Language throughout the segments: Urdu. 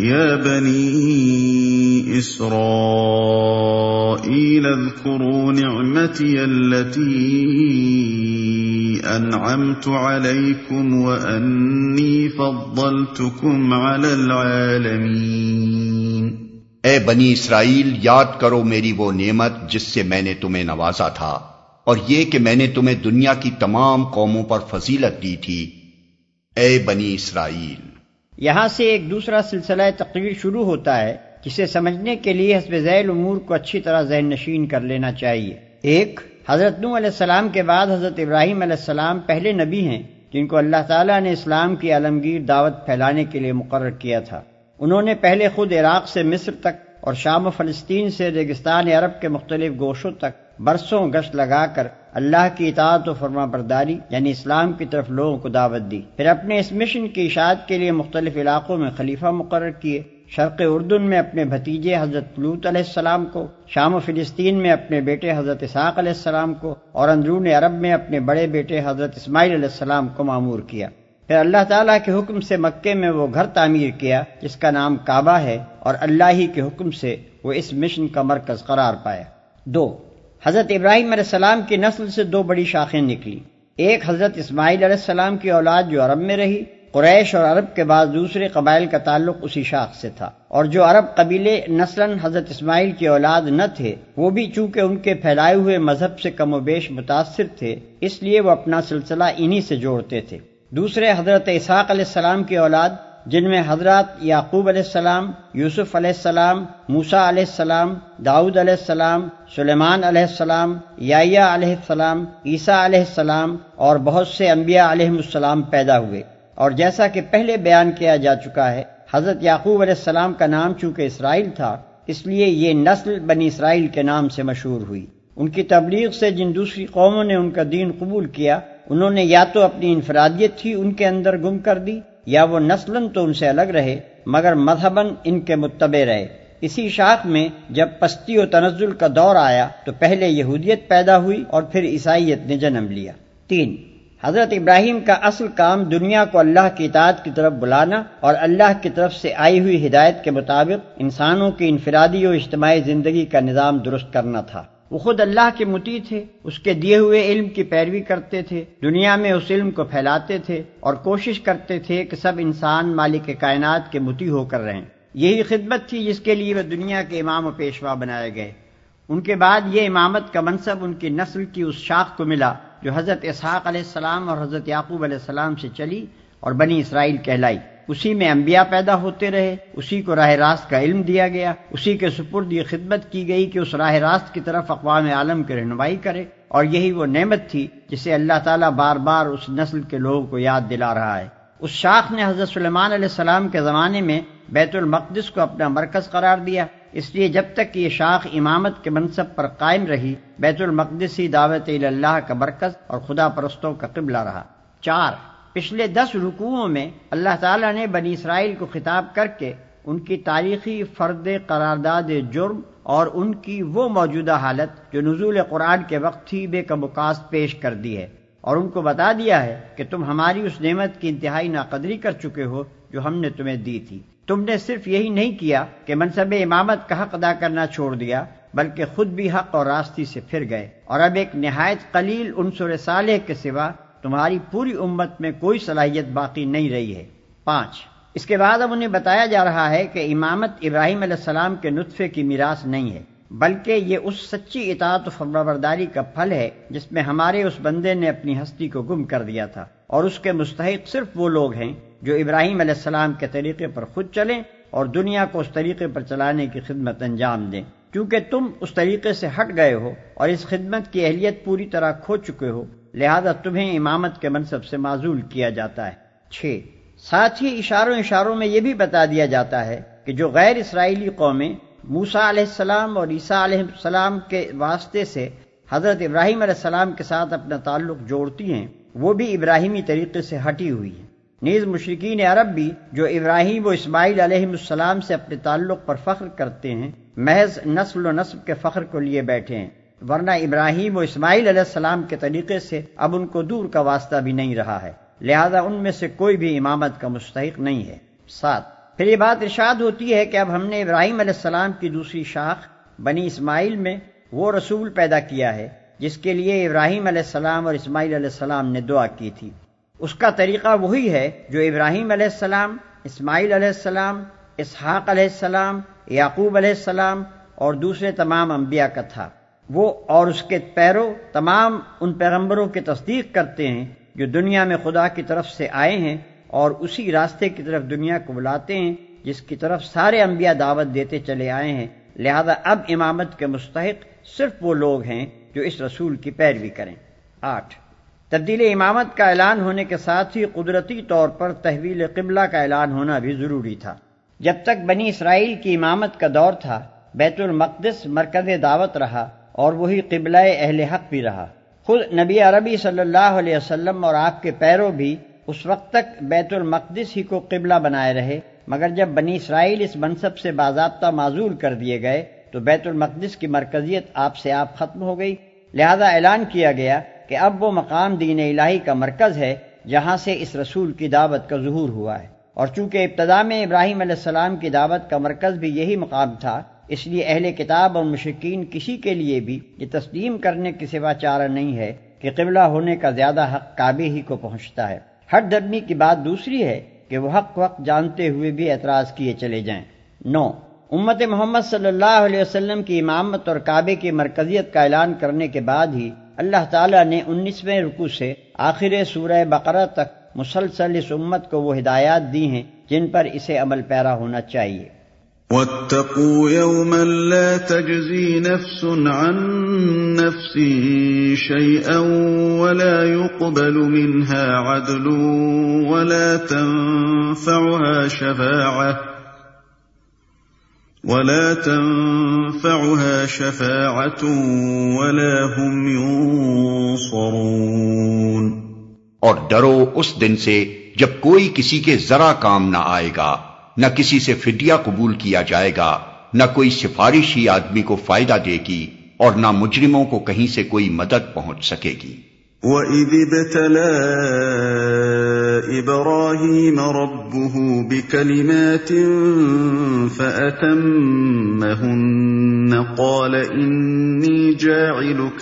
یا بنی اسرائیل اذکروا نعمتی التي انعمت علیکم وانی فضلتکم علی العالمین۔ اے بنی اسرائیل، یاد کرو میری وہ نعمت جس سے میں نے تمہیں نوازا تھا، اور یہ کہ میں نے تمہیں دنیا کی تمام قوموں پر فضیلت دی تھی۔ اے بنی اسرائیل، یہاں سے ایک دوسرا سلسلہ تقریر شروع ہوتا ہے جسے سمجھنے کے لیے حسب ذیل امور کو اچھی طرح ذہن نشین کر لینا چاہیے۔ ایک، حضرت نوح علیہ السلام کے بعد حضرت ابراہیم علیہ السلام پہلے نبی ہیں جن کو اللہ تعالیٰ نے اسلام کی عالمگیر دعوت پھیلانے کے لیے مقرر کیا تھا۔ انہوں نے پہلے خود عراق سے مصر تک اور شام و فلسطین سے ریگستان عرب کے مختلف گوشوں تک برسوں گشت لگا کر اللہ کی اطاعت و فرما برداری یعنی اسلام کی طرف لوگوں کو دعوت دی۔ پھر اپنے اس مشن کی اشاعت کے لیے مختلف علاقوں میں خلیفہ مقرر کیے، شرق اردن میں اپنے بھتیجے حضرت لوط علیہ السلام کو، شام و فلسطین میں اپنے بیٹے حضرت اسحاق علیہ السلام کو، اور اندرون عرب میں اپنے بڑے بیٹے حضرت اسماعیل علیہ السلام کو مامور کیا۔ پھر اللہ تعالیٰ کے حکم سے مکے میں وہ گھر تعمیر کیا جس کا نام کعبہ ہے، اور اللہ ہی کے حکم سے وہ اس مشن کا مرکز قرار پایا۔ دو، حضرت ابراہیم علیہ السلام کی نسل سے دو بڑی شاخیں نکلی۔ ایک حضرت اسماعیل علیہ السلام کی اولاد جو عرب میں رہی، قریش اور عرب کے بعد دوسرے قبائل کا تعلق اسی شاخ سے تھا، اور جو عرب قبیلے نسلاً حضرت اسماعیل کی اولاد نہ تھے وہ بھی چونکہ ان کے پھیلائے ہوئے مذہب سے کم و بیش متاثر تھے، اس لیے وہ اپنا سلسلہ انہی سے جوڑتے تھے۔ دوسرے حضرت اسحاق علیہ السلام کی اولاد جن میں حضرات یعقوب علیہ السلام، یوسف علیہ السلام، موسیٰ علیہ السلام، داؤد علیہ السلام، سلیمان علیہ السلام، یحییٰ علیہ السلام، عیسیٰ علیہ السلام اور بہت سے انبیاء علیہم السلام پیدا ہوئے۔ اور جیسا کہ پہلے بیان کیا جا چکا ہے، حضرت یعقوب علیہ السلام کا نام چونکہ اسرائیل تھا اس لیے یہ نسل بنی اسرائیل کے نام سے مشہور ہوئی۔ ان کی تبلیغ سے جن دوسری قوموں نے ان کا دین قبول کیا، انہوں نے یا تو اپنی انفرادیت ہی ان کے اندر گم کر دی، یا وہ نسلاً تو ان سے الگ رہے مگر مذہباً ان کے متبع رہے۔ اسی شاخ میں جب پستی و تنزل کا دور آیا تو پہلے یہودیت پیدا ہوئی اور پھر عیسائیت نے جنم لیا۔ تین، حضرت ابراہیم کا اصل کام دنیا کو اللہ کی اطاعت کی طرف بلانا اور اللہ کی طرف سے آئی ہوئی ہدایت کے مطابق انسانوں کی انفرادی و اجتماعی زندگی کا نظام درست کرنا تھا۔ وہ خود اللہ کے مطیع تھے، اس کے دیے ہوئے علم کی پیروی کرتے تھے، دنیا میں اس علم کو پھیلاتے تھے اور کوشش کرتے تھے کہ سب انسان مالک کائنات کے مطیع ہو کر رہیں۔ یہی خدمت تھی جس کے لیے وہ دنیا کے امام و پیشوا بنائے گئے۔ ان کے بعد یہ امامت کا منصب ان کی نسل کی اس شاخ کو ملا جو حضرت اسحاق علیہ السلام اور حضرت یعقوب علیہ السلام سے چلی اور بنی اسرائیل کہلائی۔ اسی میں انبیاء پیدا ہوتے رہے، اسی کو راہ راست کا علم دیا گیا، اسی کے سپرد یہ خدمت کی گئی کہ اس راہ راست کی طرف اقوام عالم کی رہنمائی کرے، اور یہی وہ نعمت تھی جسے اللہ تعالیٰ بار بار اس نسل کے لوگوں کو یاد دلا رہا ہے۔ اس شاخ نے حضرت سلیمان علیہ السلام کے زمانے میں بیت المقدس کو اپنا مرکز قرار دیا، اس لیے جب تک یہ شاخ امامت کے منصب پر قائم رہی، بیت المقدس ہی دعوت اللہ کا مرکز اور خدا پرستوں کا قبلہ رہا۔ چار، پچھلے 10 رکوعوں میں اللہ تعالیٰ نے بنی اسرائیل کو خطاب کر کے ان کی تاریخی فرد قرارداد جرم اور ان کی وہ موجودہ حالت جو نزول قرآن کے وقت تھی بے کموکاس پیش کر دی ہے، اور ان کو بتا دیا ہے کہ تم ہماری اس نعمت کی انتہائی ناقدری کر چکے ہو جو ہم نے تمہیں دی تھی۔ تم نے صرف یہی نہیں کیا کہ منصب امامت کا حق ادا کرنا چھوڑ دیا، بلکہ خود بھی حق اور راستی سے پھر گئے، اور اب ایک نہایت قلیل عنصر صالح کے سوا تمہاری پوری امت میں کوئی صلاحیت باقی نہیں رہی ہے۔ 5، اس کے بعد اب انہیں بتایا جا رہا ہے کہ امامت ابراہیم علیہ السلام کے نطفے کی میراث نہیں ہے، بلکہ یہ اس سچی اطاعت و فرمانبرداری کا پھل ہے جس میں ہمارے اس بندے نے اپنی ہستی کو گم کر دیا تھا، اور اس کے مستحق صرف وہ لوگ ہیں جو ابراہیم علیہ السلام کے طریقے پر خود چلیں اور دنیا کو اس طریقے پر چلانے کی خدمت انجام دیں۔ کیونکہ تم اس طریقے سے ہٹ گئے ہو اور اس خدمت کی اہلیت پوری طرح کھو چکے ہو، لہذا تمہیں امامت کے منصب سے معزول کیا جاتا ہے۔ 6، ساتھ ہی اشاروں میں یہ بھی بتا دیا جاتا ہے کہ جو غیر اسرائیلی قومیں موسیٰ علیہ السلام اور عیسیٰ علیہ السلام کے واسطے سے حضرت ابراہیم علیہ السلام کے ساتھ اپنا تعلق جوڑتی ہیں، وہ بھی ابراہیمی طریقے سے ہٹی ہوئی ہیں۔ نیز مشرکین عرب بھی جو ابراہیم و اسماعیل علیہ السلام سے اپنے تعلق پر فخر کرتے ہیں، محض نسل و نسب کے فخر کو لیے بیٹھے ہیں، ورنہ ابراہیم و اسماعیل علیہ السلام کے طریقے سے اب ان کو دور کا واسطہ بھی نہیں رہا ہے، لہذا ان میں سے کوئی بھی امامت کا مستحق نہیں ہے۔ 7، پھر یہ بات ارشاد ہوتی ہے کہ اب ہم نے ابراہیم علیہ السلام کی دوسری شاخ بنی اسماعیل میں وہ رسول پیدا کیا ہے جس کے لیے ابراہیم علیہ السلام اور اسماعیل علیہ السلام نے دعا کی تھی۔ اس کا طریقہ وہی ہے جو ابراہیم علیہ السلام، اسماعیل علیہ السلام، اسحاق علیہ السلام، یعقوب علیہ السلام اور دوسرے تمام انبیاء کا تھا۔ وہ اور اس کے پیرو تمام ان پیغمبروں کی تصدیق کرتے ہیں جو دنیا میں خدا کی طرف سے آئے ہیں اور اسی راستے کی طرف دنیا کو بلاتے ہیں جس کی طرف سارے انبیاء دعوت دیتے چلے آئے ہیں۔ لہذا اب امامت کے مستحق صرف وہ لوگ ہیں جو اس رسول کی پیروی کریں۔ 8 تبدیل امامت کا اعلان ہونے کے ساتھ ہی قدرتی طور پر تحویل قبلہ کا اعلان ہونا بھی ضروری تھا۔ جب تک بنی اسرائیل کی امامت کا دور تھا، بیت المقدس مرکز دعوت رہا اور وہی قبلہ اہل حق بھی رہا۔ خود نبی عربی صلی اللہ علیہ وسلم اور آپ کے پیرو بھی اس وقت تک بیت المقدس ہی کو قبلہ بنائے رہے، مگر جب بنی اسرائیل اس منصب سے باضابطہ معزول کر دیے گئے تو بیت المقدس کی مرکزیت آپ سے آپ ختم ہو گئی۔ لہذا اعلان کیا گیا کہ اب وہ مقام دین الہی کا مرکز ہے جہاں سے اس رسول کی دعوت کا ظہور ہوا ہے، اور چونکہ ابتدا میں ابراہیم علیہ السلام کی دعوت کا مرکز بھی یہی مقام تھا، اس لیے اہل کتاب اور مشرکین کسی کے لیے بھی یہ تسلیم کرنے کے سوا چارہ نہیں ہے کہ قبلہ ہونے کا زیادہ حق کعبے ہی کو پہنچتا ہے۔ ہر درمی کی بات دوسری ہے کہ وہ حق وقت جانتے ہوئے بھی اعتراض کیے چلے جائیں۔ 9 امت محمد صلی اللہ علیہ وسلم کی امامت اور کعبے کی مرکزیت کا اعلان کرنے کے بعد ہی اللہ تعالیٰ نے 19ویں رکوع سے آخر سورہ بقرہ تک مسلسل اس امت کو وہ ہدایات دی ہیں جن پر اسے عمل پیرا ہونا چاہیے۔ وَاتَّقُوا يَوْمًا لَا تَجْزِي نَفْسٌ عَن نَفْسٍ شَيْئًا وَلَا يُقْبَلُ مِنْهَا عَدْلٌ وَلَا تَنفَعُهَا شَفَاعَةٌ وَلَا هُمْ يُنصَرُونَ۔ اور ڈرو اس دن سے جب کوئی کسی کے ذرا کام نہ آئے گا، نہ کسی سے فدیہ قبول کیا جائے گا، نہ کوئی سفارش ہی آدمی کو فائدہ دے گی، اور نہ مجرموں کو کہیں سے کوئی مدد پہنچ سکے گی۔ وَإِذِ ابْتَلَىٰ إِبْرَاهِيمَ رَبُّهُ بِكَلِمَاتٍ فَأَتَمَّهُنَّ قَالَ إِنِّي جَاعِلُكَ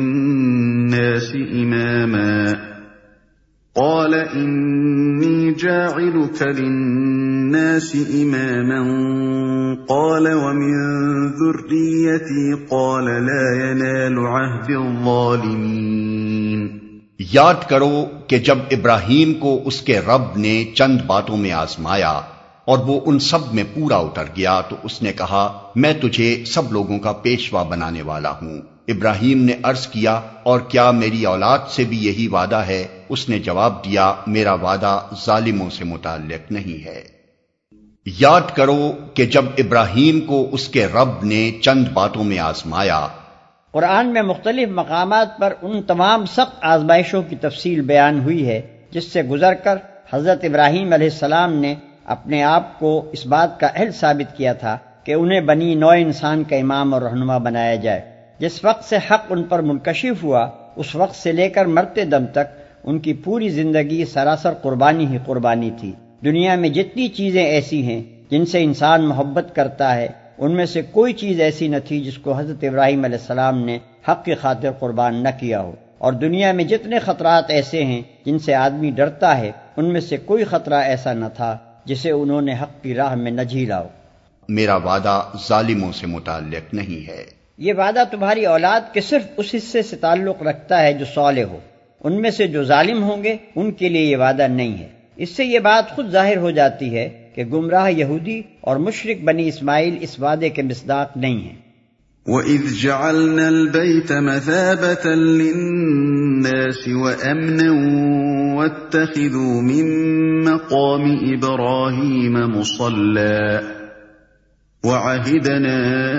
لِلنَّاسِ إِمَامًا قَالَ وَمِن ذُرِّيَّتِي قَالَ لَا يَنَالُ عَهْدِ الظَّالِمِينَ۔ یاد کرو کہ جب ابراہیم کو اس کے رب نے چند باتوں میں آزمایا اور وہ ان سب میں پورا اتر گیا تو اس نے کہا میں تجھے سب لوگوں کا پیشوا بنانے والا ہوں۔ ابراہیم نے عرض کیا اور کیا میری اولاد سے بھی یہی وعدہ ہے؟ اس نے جواب دیا میرا وعدہ ظالموں سے متعلق نہیں ہے۔ یاد کرو کہ جب ابراہیم کو اس کے رب نے چند باتوں میں آزمایا۔ قرآن میں مختلف مقامات پر ان تمام سخت آزمائشوں کی تفصیل بیان ہوئی ہے جس سے گزر کر حضرت ابراہیم علیہ السلام نے اپنے آپ کو اس بات کا اہل ثابت کیا تھا کہ انہیں بنی نوع انسان کا امام اور رہنما بنایا جائے۔ جس وقت سے حق ان پر منکشف ہوا اس وقت سے لے کر مرتے دم تک ان کی پوری زندگی سراسر قربانی ہی قربانی تھی۔ دنیا میں جتنی چیزیں ایسی ہیں جن سے انسان محبت کرتا ہے ان میں سے کوئی چیز ایسی نہ تھی جس کو حضرت ابراہیم علیہ السلام نے حق کی خاطر قربان نہ کیا ہو، اور دنیا میں جتنے خطرات ایسے ہیں جن سے آدمی ڈرتا ہے ان میں سے کوئی خطرہ ایسا نہ تھا جسے انہوں نے حق کی راہ میں نہ جھیلا ہو۔ میرا وعدہ ظالموں سے متعلق نہیں ہے۔ یہ وعدہ تمہاری اولاد کے صرف اس حصے سے تعلق رکھتا ہے جو صالح ہو، ان میں سے جو ظالم ہوں گے ان کے لیے یہ وعدہ نہیں ہے۔ اس سے یہ بات خود ظاہر ہو جاتی ہے کہ گمراہ یہودی اور مشرک بنی اسماعیل اس وعدے کے مصداق نہیں ہیں۔ وَإِذْ جَعَلْنَا الْبَيْتَ مَثَابَةً لِلنَّاسِ وَأَمْنًا وَاتَّخِذُوا مِن مَّقَامِ إِبْرَاهِيمَ مُصَلًّى وَعَهِدْنَا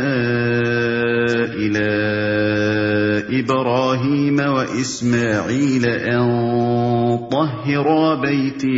إِلَىٰ إِبْرَاهِيمَ وَإِسْمَاعِيلَ أَن طَهِّرَا بَيْتِيَ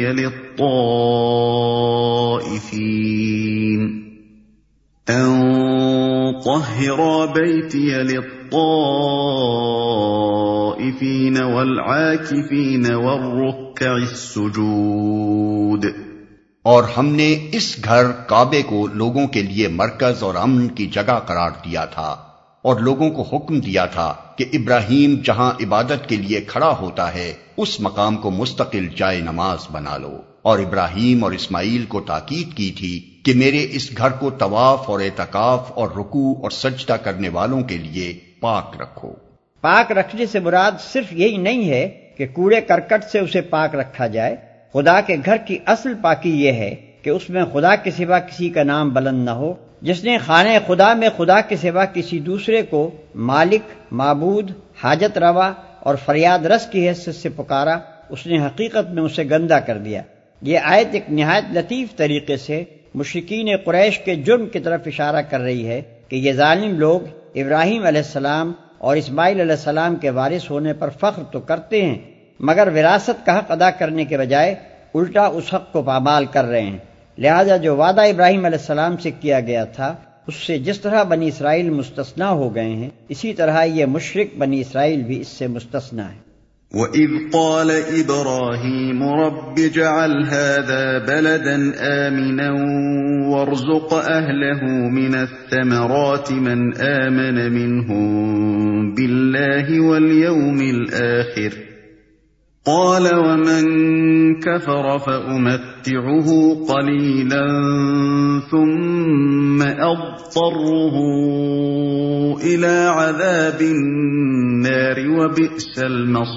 لِلطَّائِفِينَ وَالْعَاكِفِينَ وَالرُّكَّعِ السُّجُودِ۔ اور ہم نے اس گھر کعبے کو لوگوں کے لیے مرکز اور امن کی جگہ قرار دیا تھا، اور لوگوں کو حکم دیا تھا کہ ابراہیم جہاں عبادت کے لیے کھڑا ہوتا ہے اس مقام کو مستقل جائے نماز بنا لو، اور ابراہیم اور اسماعیل کو تاکید کی تھی کہ میرے اس گھر کو طواف اور اعتکاف اور رکوع اور سجدہ کرنے والوں کے لیے پاک رکھو۔ پاک رکھنے سے مراد صرف یہی نہیں ہے کہ کوڑے کرکٹ سے اسے پاک رکھا جائے۔ خدا کے گھر کی اصل پاکی یہ ہے کہ اس میں خدا کے سوا کسی کا نام بلند نہ ہو۔ جس نے خانہ خدا میں خدا کے سوا کسی دوسرے کو مالک، معبود، حاجت روا اور فریاد رس کی حیثیت سے پکارا، اس نے حقیقت میں اسے گندہ کر دیا۔ یہ آیت ایک نہایت لطیف طریقے سے مشرکین قریش کے جرم کی طرف اشارہ کر رہی ہے کہ یہ ظالم لوگ ابراہیم علیہ السلام اور اسماعیل علیہ السلام کے وارث ہونے پر فخر تو کرتے ہیں، مگر وراثت کا حق ادا کرنے کے بجائے الٹا اس حق کو پامال کر رہے ہیں۔ لہذا جو وعدہ ابراہیم علیہ السلام سے کیا گیا تھا اس سے جس طرح بنی اسرائیل مستثنا ہو گئے ہیں، اسی طرح یہ مشرک بنی اسرائیل بھی اس سے مستثنا ہیں۔ وَإِذْ قَالَ إِبْرَاهِيمُ رَبِّ اجْعَلْ هَٰذَا بَلَدًا آمِنًا وَارْزُقْ أَهْلَهُ مِنَ الثَّمَرَاتِ مَنْ آمَنَ مِنْهُم بِاللَّهِ وَالْيَوْمِ الْآخِرِ قَالَ وَمَن كَفَرَ فَأُمَتِّعُهُ قَلِيلًا ثُمَّ أَضْطَرُّهُ إِلَىٰ عَذَابِ النَّارِ وَبِئْسَ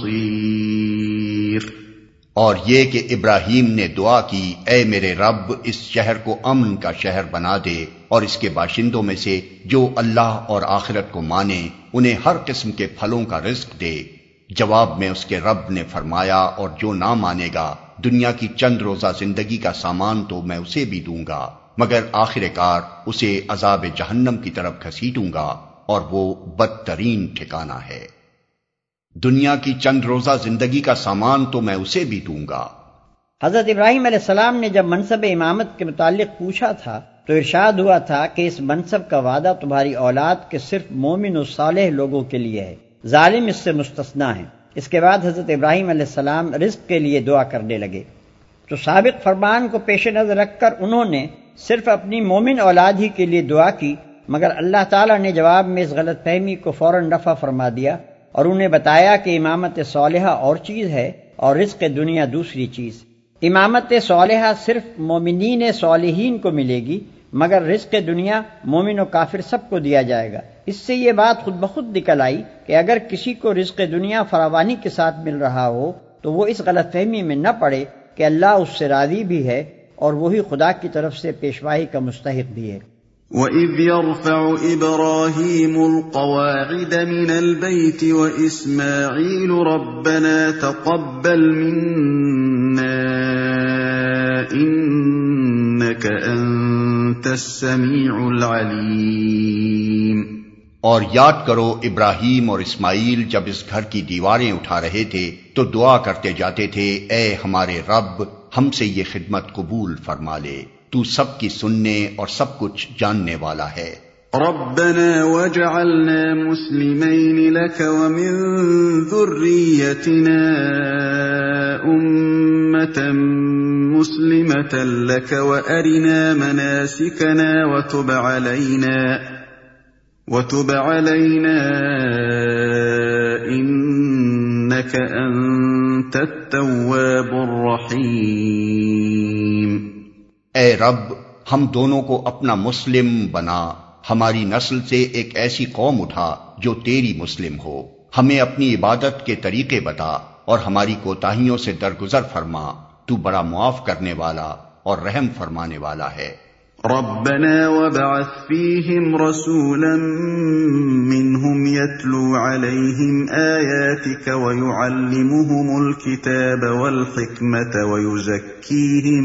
الْمَصِيرُ۔ اور یہ کہ ابراہیم نے دعا کی، اے میرے رب اس شہر کو امن کا شہر بنا دے اور اس کے باشندوں میں سے جو اللہ اور آخرت کو مانے انہیں ہر قسم کے پھلوں کا رزق دے۔ جواب میں اس کے رب نے فرمایا، اور جو نہ مانے گا دنیا کی چند روزہ زندگی کا سامان تو میں اسے بھی دوں گا، مگر آخر کار اسے عذاب جہنم کی طرف گھسیٹوں گا، اور وہ بدترین ٹھکانہ ہے۔ دنیا کی چند روزہ زندگی کا سامان تو میں اسے بھی دوں گا۔ حضرت ابراہیم علیہ السلام نے جب منصب امامت کے متعلق پوچھا تھا تو ارشاد ہوا تھا کہ اس منصب کا وعدہ تمہاری اولاد کے صرف مومن و صالح لوگوں کے لیے ہے، ظالم اس سے مستثنا ہیں۔ اس کے بعد حضرت ابراہیم علیہ السلام رزق کے لیے دعا کرنے لگے، تو سابق فرمان کو پیش نظر رکھ کر انہوں نے صرف اپنی مومن اولاد ہی کے لیے دعا کی، مگر اللہ تعالیٰ نے جواب میں اس غلط فہمی کو فوراً رفع فرما دیا اور انہیں بتایا کہ امامت صالحہ اور چیز ہے اور رزق دنیا دوسری چیز۔ امامت صالحہ صرف مومنین صالحین کو ملے گی، مگر رزق دنیا مومن و کافر سب کو دیا جائے گا۔ اس سے یہ بات خود بخود نکل آئی کہ اگر کسی کو رزق دنیا فراوانی کے ساتھ مل رہا ہو تو وہ اس غلط فہمی میں نہ پڑے کہ اللہ اس سے راضی بھی ہے اور وہی خدا کی طرف سے پیشوائی کا مستحق بھی ہے۔ وَإِذْ يَرْفَعُ إِبْرَاهِيمُ الْقَوَاعِدَ مِنَ الْبَيْتِ وَإِسْمَاعِيلُ رَبَّنَا تَقَبَّلْ مِنَّا إِنَّكَ أَنتَ السَّمِيعُ الْعَلِيمُ۔ اور یاد کرو ابراہیم اور اسماعیل جب اس گھر کی دیواریں اٹھا رہے تھے تو دعا کرتے جاتے تھے، اے ہمارے رب ہم سے یہ خدمت قبول فرما لے، تو سب کی سننے اور سب کچھ جاننے والا ہے۔ ربنا واجعلنا مسلمين لك ومن ذريتنا أمة مسلمة لك وأرنا مناسكنا وتب علينا إنك أنت التواب الرحيم۔ اے رب ہم دونوں کو اپنا مسلم بنا، ہماری نسل سے ایک ایسی قوم اٹھا جو تیری مسلم ہو، ہمیں اپنی عبادت کے طریقے بتا اور ہماری کوتاہیوں سے درگزر فرما، تو بڑا معاف کرنے والا اور رحم فرمانے والا ہے۔ ربنا وابعث فيهم رسولا منهم يتلو عليهم آياتك ويعلمهم الكتاب والحكمة ويزكيهم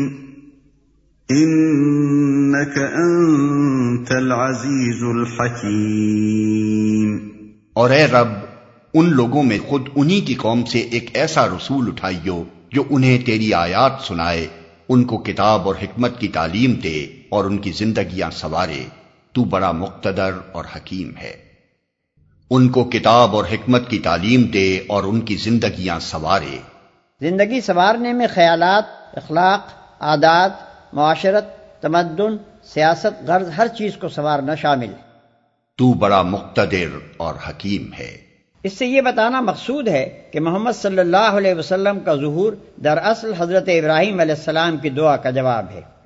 إنك أنت العزيز الحكيم۔ اور اے رب ان لوگوں میں خود انہی کی قوم سے ایک ایسا رسول اٹھائیو جو انہیں تیری آیات سنائے، ان کو کتاب اور حکمت کی تعلیم دے اور ان کی زندگیاں سنوارے، تو بڑا مقتدر اور حکیم ہے۔ ان کو کتاب اور حکمت کی تعلیم دے اور ان کی زندگیاں سنوارے۔ زندگی سنوارنے میں خیالات، اخلاق، عادات معاشرت، تمدن، سیاست، غرض ہر چیز کو سنوارنا شامل ہے۔ تو بڑا مقتدر اور حکیم ہے۔ اس سے یہ بتانا مقصود ہے کہ محمد صلی اللہ علیہ وسلم کا ظہور دراصل حضرت ابراہیم علیہ السلام کی دعا کا جواب ہے۔